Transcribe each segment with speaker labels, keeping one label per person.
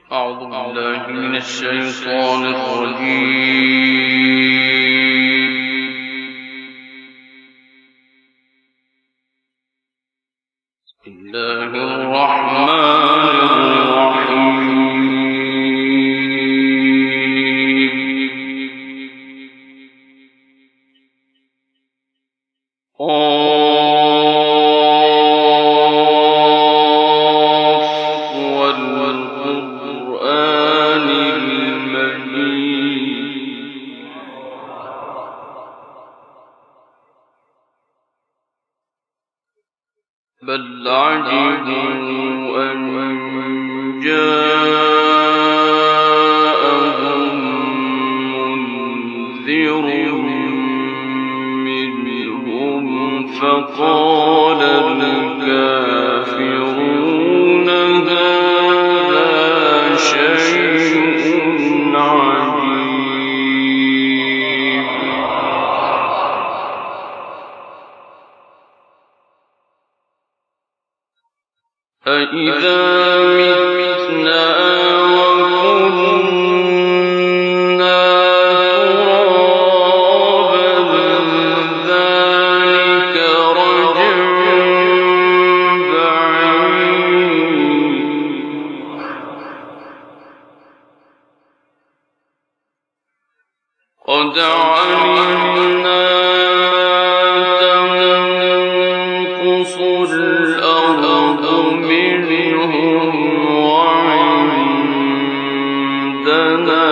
Speaker 1: أعوذ بالله من الشيطان الرجيم. بسم الله الرحمن الرحيم. بل عجبوا أن جاءهم منذر منهم فقال الكافرون هذا شيء عجيب. أإذا متنا وكنا ترابا ذلك رجع بعيد. قد علمنا تنقص الأرض منهم وعندنا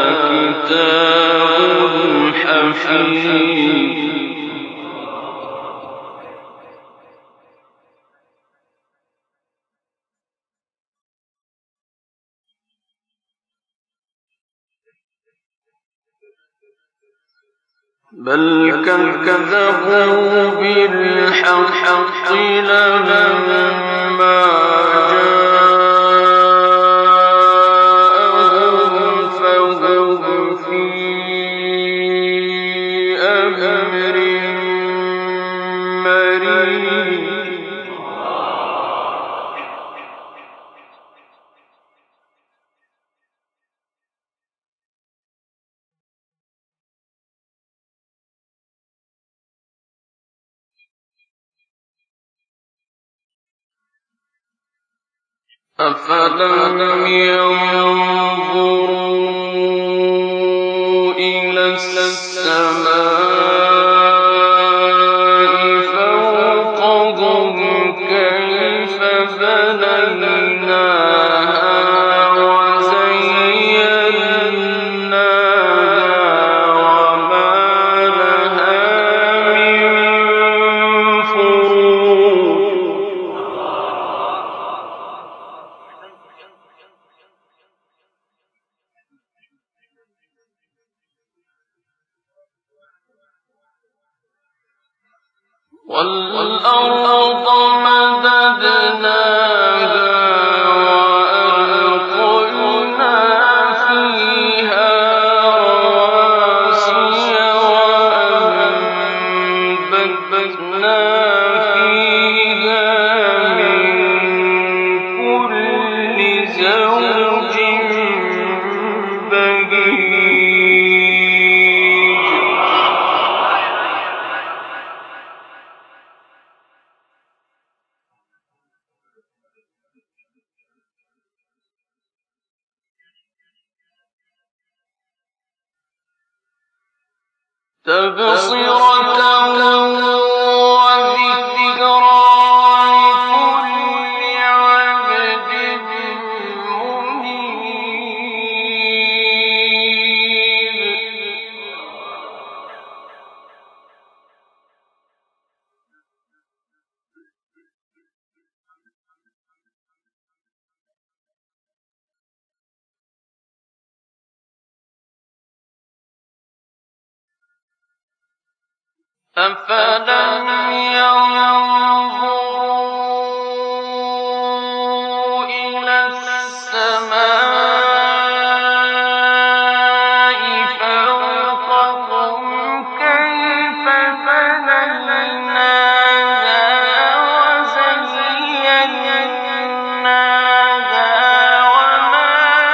Speaker 1: كتاب حفيظ. بل كذبوا بالحق لما جاءهم فهم في أمر مريض. أفلم ينظروا إلى السماء فوقهم كيف بنيناها وزيناها وما لها من فروج. والأرض مددناها وألقينا فيها رواسي وأنبتنا فيها من كل زوج بهيج. تبصرة وذكرى لكل عبد منيب. أفلم ينظروا إلى السماء فوقهم كيف بنيناها وزيناها وما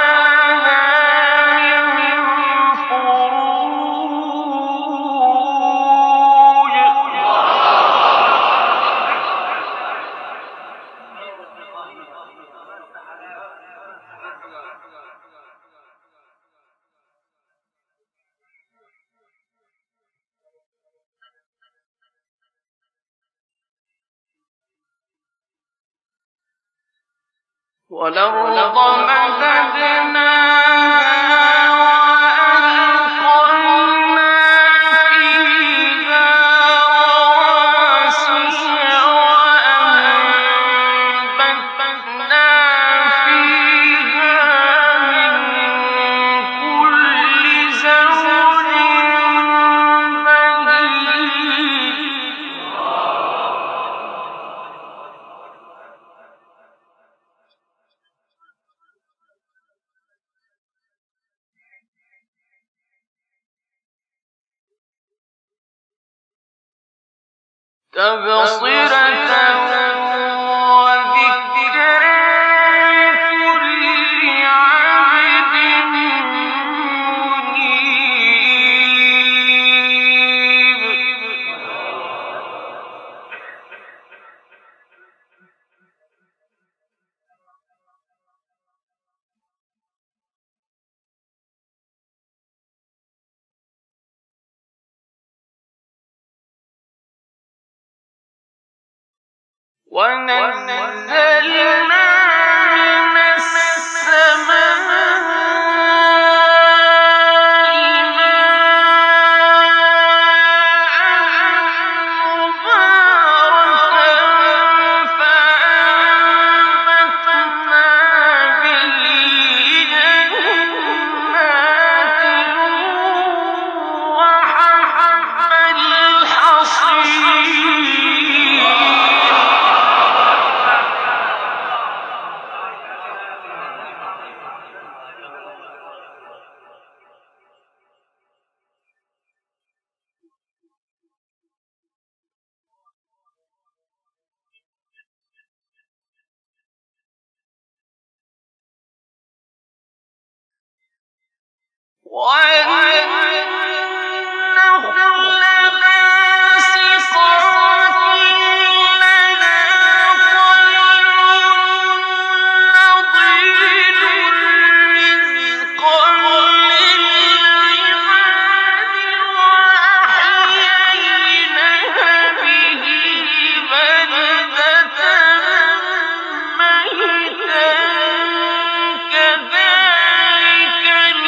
Speaker 1: وَالْأَرْضَ مَدَدْنَاهَا وَأَلْقَيْنَا فِيهَا رَوَاسِيَ وَأَنبَتْنَا فِيهَا مِن كُلِّ زَوْجٍ بَهِيجٍ تَبْصِرَةً وَذِكْرَىٰ لِكُلِّ عَبْدٍ مُّنِيبٍ وَنَزَّلْنَا مِنَ السَّمَاءِ مَاءً مُّبَارَكًا فَأَنبَتْنَا بِهِ جَنَّاتٍ وَحَبَّ الْحَصِيدِ وَالنَّخْلَ بَاسِقَاتٍ لَّهَا طَلْعٌ نَّضِيدٌ رِّزْقًا لِّلْعِبَادِ وَأَحْيَيْنَا بِهِ بَلْدَةً مَّيْتًا كَذَٰلِكَ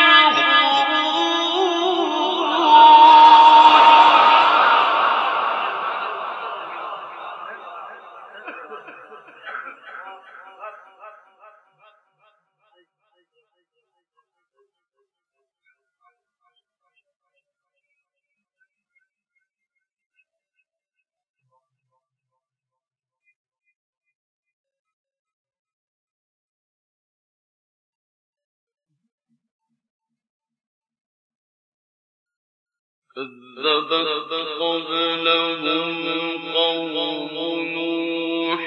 Speaker 1: كَذَّبَتْ قَبْلَهُمْ قَوْمُ نُوحٍ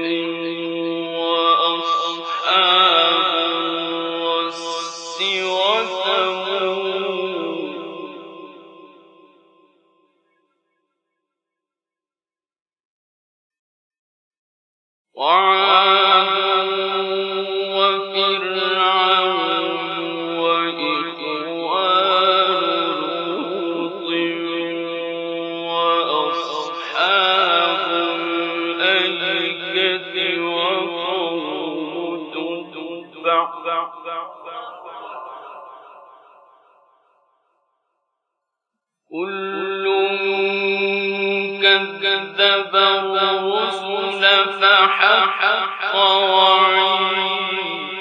Speaker 1: وَأَصْحَابُ الرَّسِّ وَثَمُودُ وَعَادٌ وَفِرْعَوْنُ وَإِخْوَانُ لُوطٍ وَأَصْحَابُ الْأَيْكَةِ وَقَوْمُ تُبَّعٍ كُلٌّ كَذَّبَ الرُّسُلَ فَحَقَّ وَعِيدِ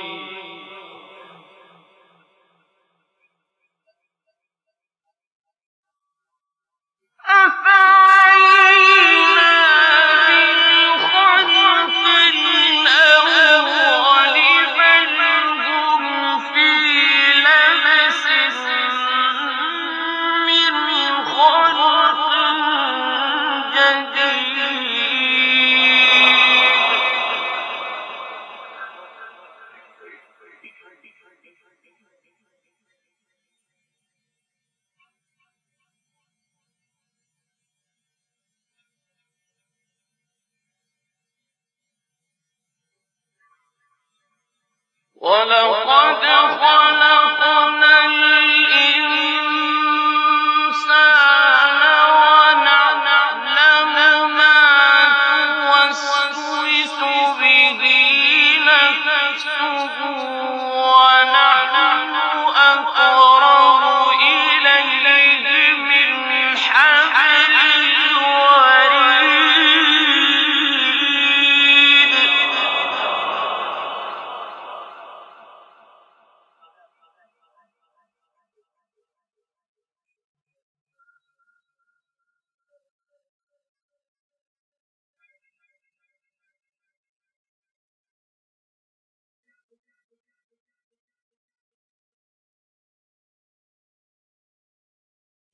Speaker 1: أَفَعَيِينَا بِالْخَلْقِ الْأَوَّلِ بَلْ هُمْ فِي لَبْسٍ مِّنْ خَلْقٍ جَدِيدٍ وَلَقَدْ خَلَقْنَا الْإِنسَانَ وَنَعْلَمُ مَا تُوَسْوِسُ بِهِ نَفْسُهُ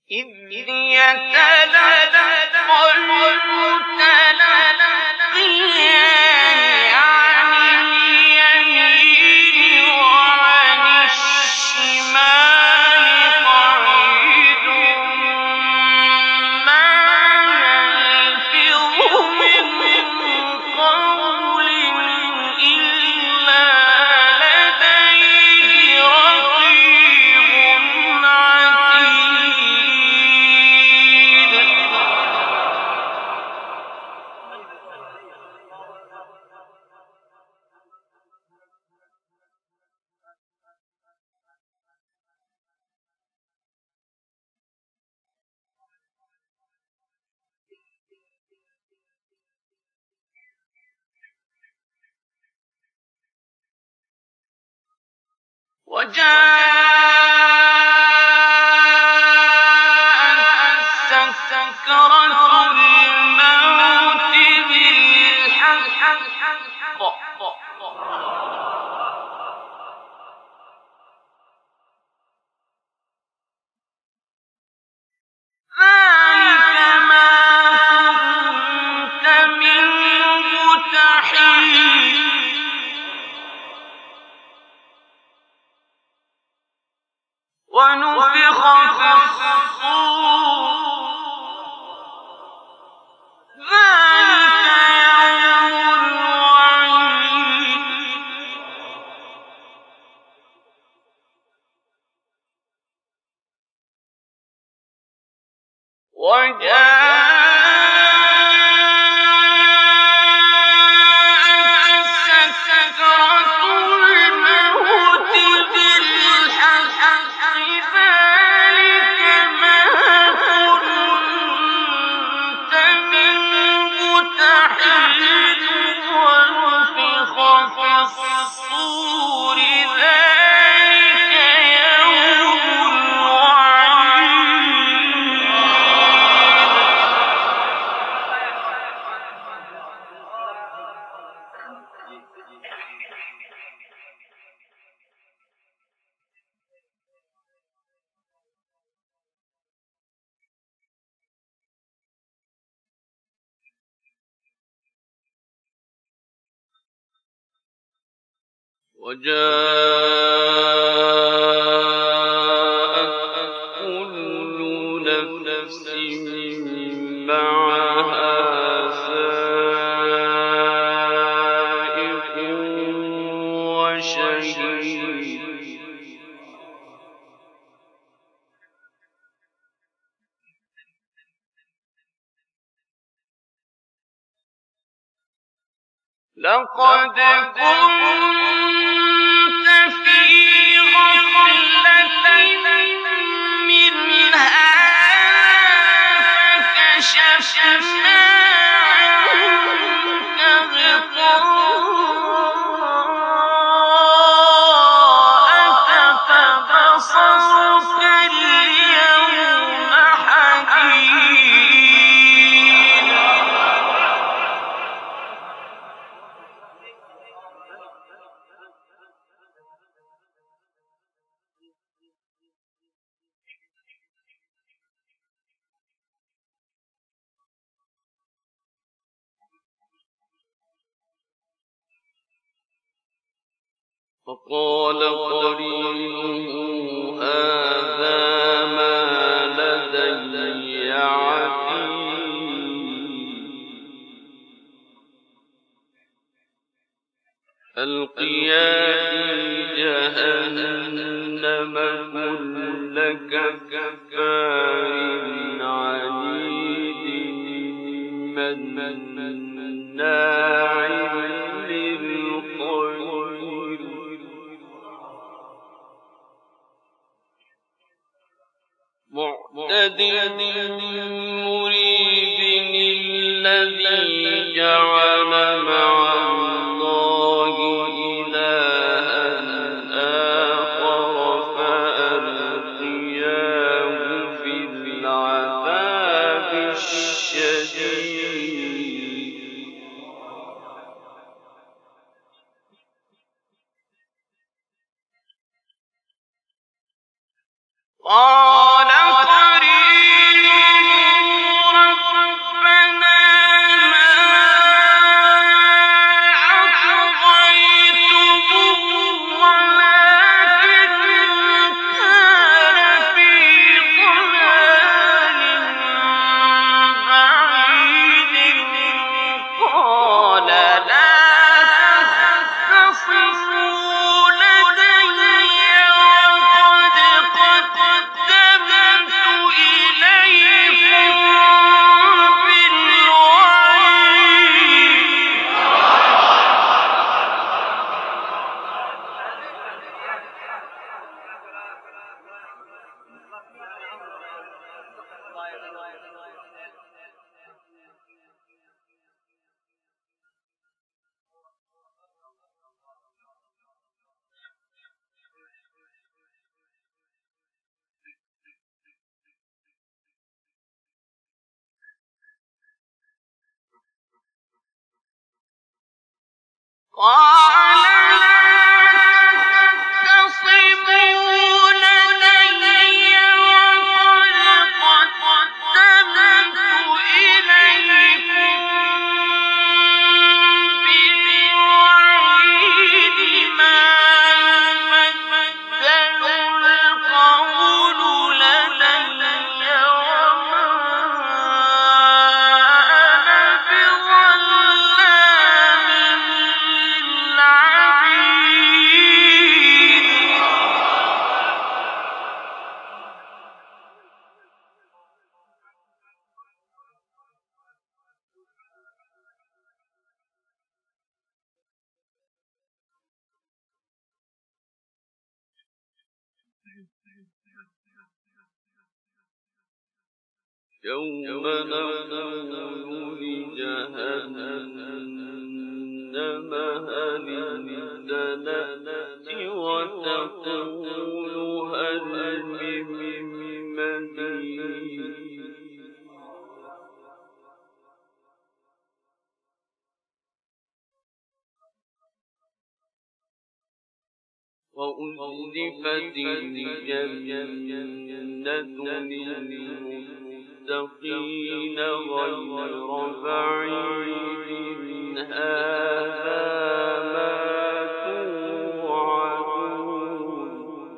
Speaker 1: إذ يتلقى المتلقيان عن اليمين وعن الشمال قعيد ما يلفظ من قول إلا لديه رقيب عتيد. وجاءت سكرة الموت بالحق ذلك ما كنت منه تحيد ونفخ في الصور ذلك يوم الوعيد. وجاءت سكرة الموت بالحق ذلك ما كنت منه تحيد ونفخ في الصور ذلك يوم الوعيد. وجاءت كل نفس معها سائق وشهيد. لقد كنت في غفلة من هذا فكشفنا عنك غطاءك فبصرك اليوم حديد. فقال قرينه هذا ما لدي عتيد. ألقيا في جهنم كل كفار عنيد مناع للخير معتد مريب الذي جعل مع الله إلها آخر فألقياه في العذاب الشديد. قال قرينه قال لا تختصموا لدي وقد قدمت إليكم بالوعيد ما يبدل القول لدي وما أنا بظلام للعبيد. يوم نقول لجهنم هل امتلأت وتقول هل من مزيد. وأزلفت الجنة للمتقين غير بعيد هذا ما توعدون.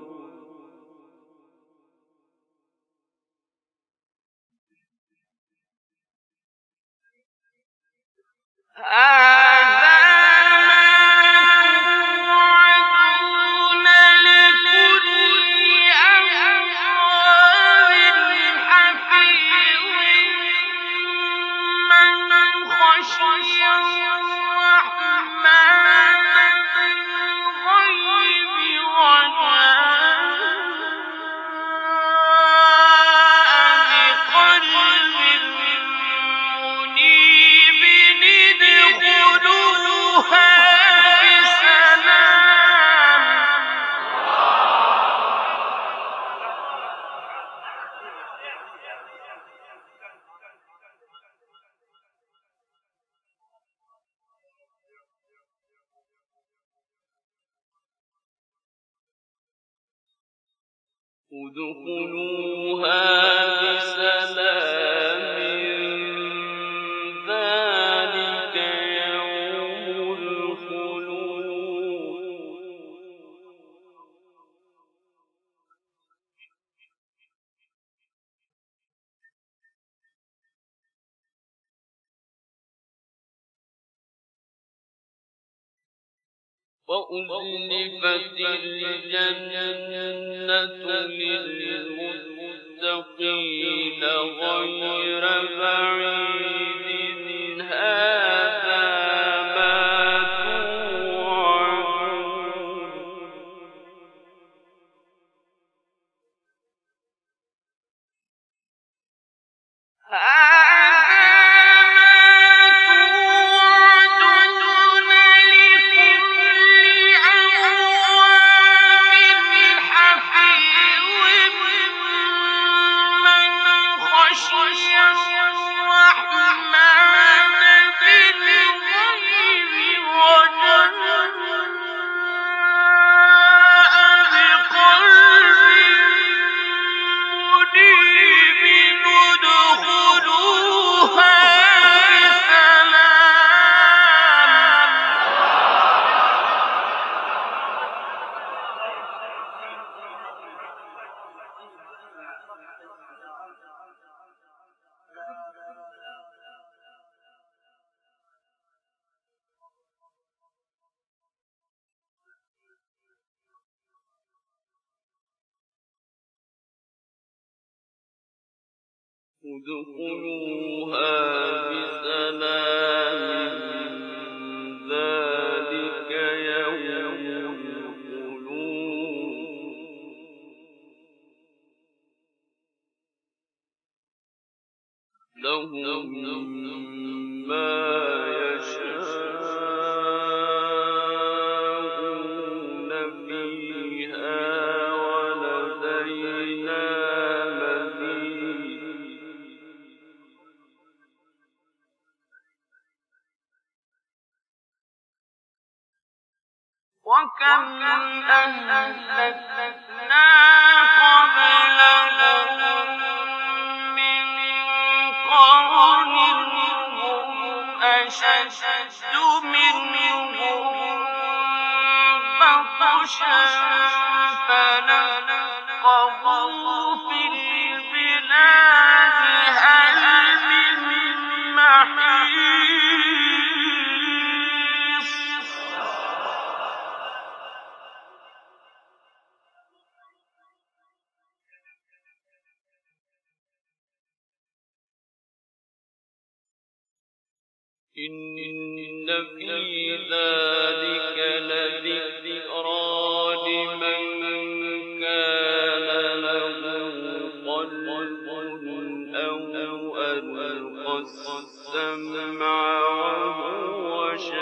Speaker 1: ادخلوها بسلام ذلك يوم الخلود. وأزلفت الجنة للمتقين غير بعيد هذا ما توعدون. ادخلوها بسلام ذلك يوم الخلود. لهم ما يشاءون فيها ولدينا مزيد. أهلكنا قبلهم من قرن هم أشد منهم بطشا فنقبوا في البلاد هل من محيص إن في ذلك لذكرى لمن كان له قلب أو ألقى السمع وهو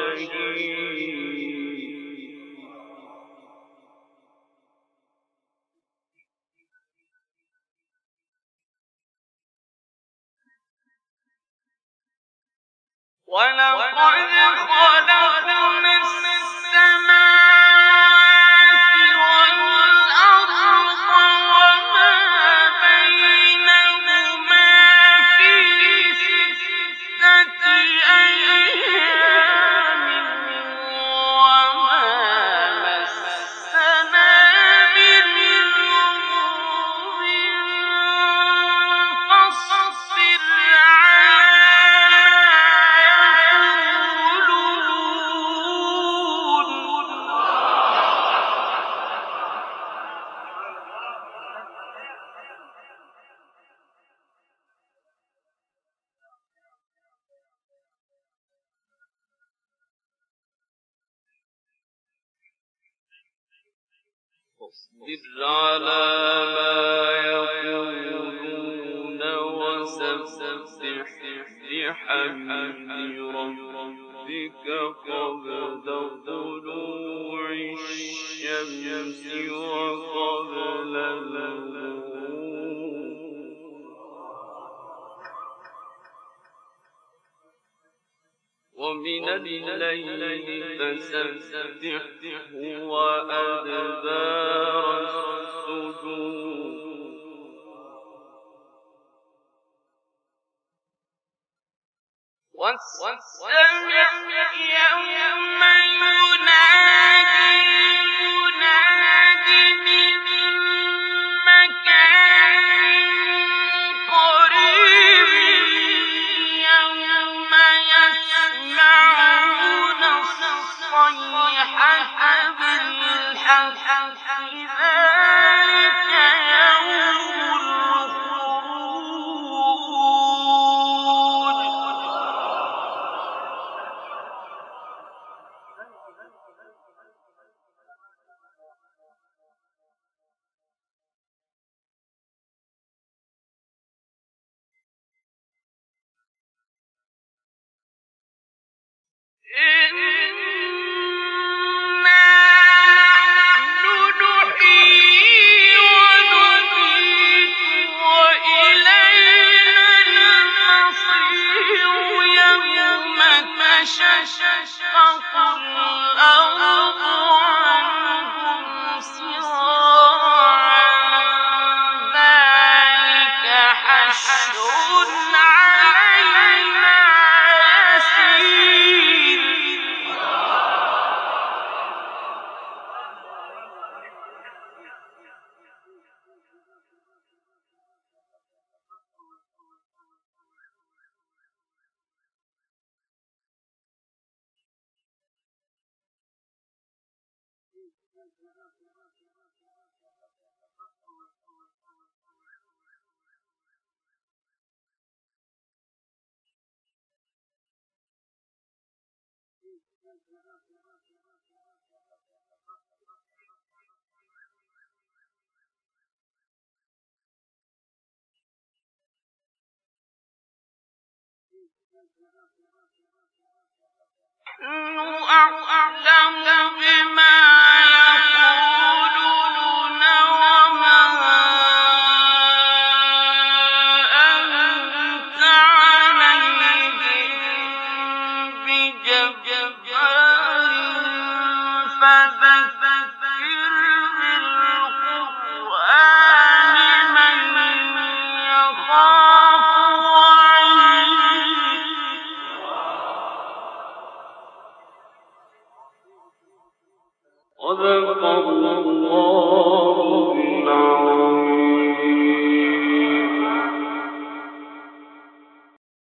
Speaker 1: شهيد ولقد خلقنا السماوات والأرض وما بينهما في 6 أيام وما مسنا من لغوب فاصبر على ما يقولون وسبح بحمد ربك قبل طلوع الشمس وقبل الغروب ومن الليل فسبحه وأدبار السجود واستمع يوم ينادي المناد من مكان قريب يوم يسمعون الصيحة بالحق ذلك يوم الخروج إنا نحن نحيي ونميت وإلينا المصير يوم تشقق الأرض عنهم سراعا ذلك حشر علينا يسير نحن أعلم بما يقولون وما أنت عليهم بجبار فذكر صدق الله العظيم.